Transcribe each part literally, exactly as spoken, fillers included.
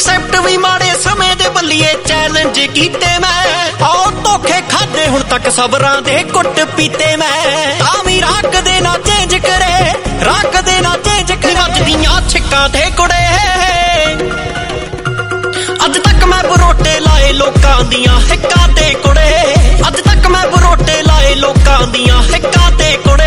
accept भी माड़े समय दे बल्लिए चैलेंज कीते मैं आओ धोखे खादे हुण तक सबरां दे कुट पीते मैं तावी राख दे ना चेंज करे राख दे ना चेंज करे वजदियां छिक्कां ते कुड़े अज तक मैं बरोटे लाए लोकां दियां हिक्कां ते कुड़े अज तक मैं बरोटे लाए लोकां दियां हिक्कां ते कुड़े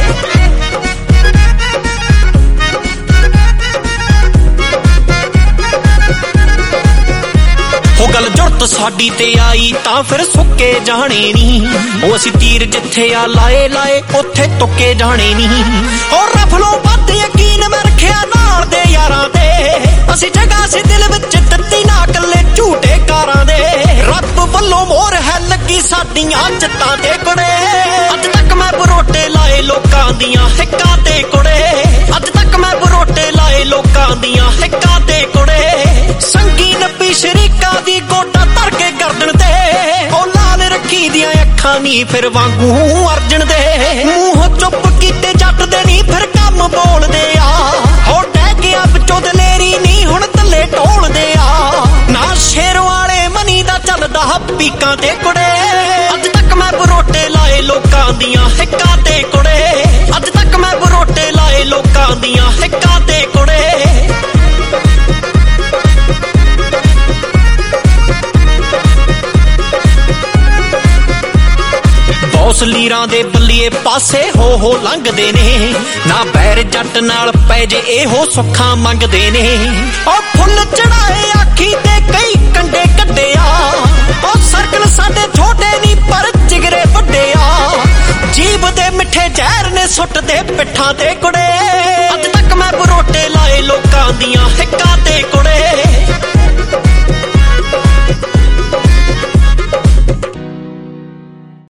गल जुरत साडी ते आई तां फिर सुक्के जाने नी ओ असी तीर जिथे आ लाए लाए उत्थे तुक्के जाने नी और रफलों बद यकीन मैं रखिया नाल दे यारां दे असी जगह सी दिल विच दित्ती ना कल्ले झूठे कारां दे रब वल्लों मोहर है लगी साडियां जत्तां ते कुड़े अज तक मैं बरोटे लाए लोकां दियां हिक्कां ते कुड़े अज तक मैं बरोटे लाए लोकां दियां हिक्कां ते कुड़े संगी नब्बी शरीका दी गोटा धर के गर्दन दे ओ लाल रखी दियां अखां नी फिर वांगू अर्जन दे मूंह चुप कीते जट दे नी फिर कम बोल दे आ हो डह गया विचों दलेरी नी हुण तले ढोल दे आ ना शेर वाले मनी दा चलदा पीकां ते कुड़े अज तक मैं बरोटे लाए लोकां दियां हिक्कां ते कुड़े अज तक मैं बरोटे लाए लोकां दियां हिक्कां ते कुड़े बॉस लीरां दे बल्लिए पासे हो हो लंघदे ने ना बैर जट नाल पै जे एहो सुखां मंगदे ने ओ फुੱਲ चढ़ाए आखी ते कई कंडे कड्डे आ ओ सर्कल साडे छोटे नी पर जिगरे वड्डे आ जीभ दे मिठे जहर ने सुट दे पिठां ते कुड़े अज तक मैं बरोटे लाए लोकां दियां हिक्कां ते कुड़े